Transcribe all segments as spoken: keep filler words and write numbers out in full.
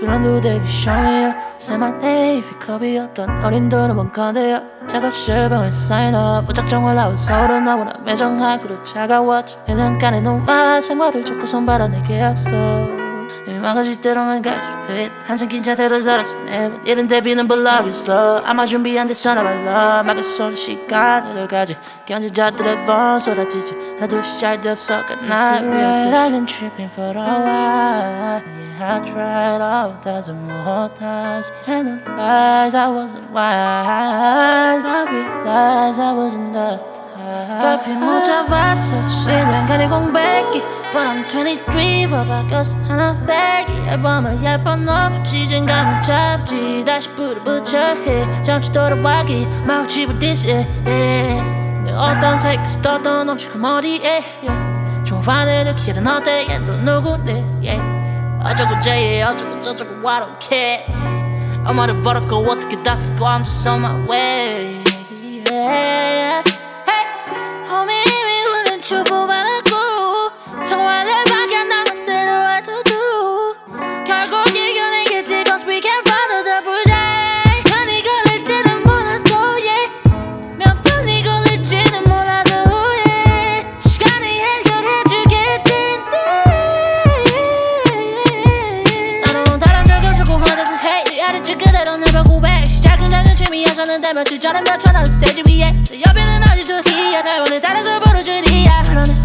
스피런도 되기 show Say my name 비컵이었던 어린들은 뭔 건데요 작업실 병에 sign up 무작정 올라온 서울은 너무나 매정하기로 차가웠지 일 년간의 노마 생활을 쫓고 손발아낸 계약서 음악은 때로만 가지 한참 긴 자태로 살았어 매번 이른 대비는 불러기 slow 아마 준비한 데 서나 발라 막을 쏜 시간을 가지 견제자들의 번 쏟아지지 하나도 시작도 없어 Not right I've been tripping for a while Yeah I tried a thousand more times And the lies I wasn't wise I realized I wasn't the 커피 못 잡았어 칠 년간의 공백기 But I'm twenty-three 바뀌었어 하나 빼기 앨범을 열 번 엎지 진감을 잡지 다시 불을 붙여 해 잠시 돌아와기 막 집을 디스 내 어떤 색에서 떴던 없이 그 머리에 yeah. 중반에도 길은 어때 얘 또 누구래 yeah. 어쩌고 저쩌고 어쩌고 저쩌고 I don't care 엄마를 벌었고 어떻게 다 쓰고 I'm just on my way yeah. 주고받았고 성화를 밖에 남았대로 해도 결국 이겨내겠지 Cause we can follow the blue day 많이 걸릴지는 몰라도 yeah 몇 번이 걸릴지는 몰라도 yeah 시간이 해결해주겠는데 나는 다른 걸 결주고 화내서 hate 네 아래쪽 그대로 내 벽고백 시작은 작은 취미였었는데 며칠 전에 몇천원 스테이지 위에 내 옆에는 아직도 희야 날 원해 따라서 부르주리야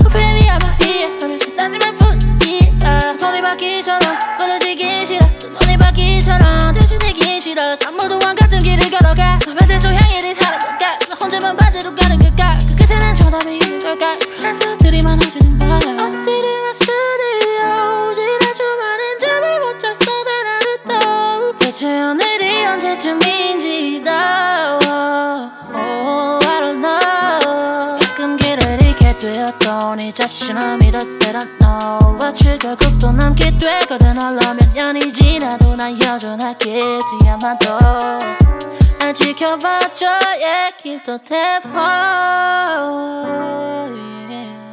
손이 바퀴처럼 부러지기 싫어 또 눈이 바퀴처럼 대신되기 싫어 산모도왕 같은 길을 걸어가 너 반대쪽 향해 를 타는 걸까 너 혼자만 반대로 가는 걸까 그 끝에는 정답이 있는 걸까 그래서 들이만 하지는 마라 I still in my studio 지난주 많은 잠을 못 잤어 단 하루도 대체 오늘이 언제쯤인지 너 oh, I don't know 가끔 길을 잃게 되었던 이 자신을 믿을 때란 no 며칠 결국 또 남게 되거든 얼러 몇 년이 지나도 난 여전하겠지 아마도 날 지켜봐줘 yeah keep the telephone yeah.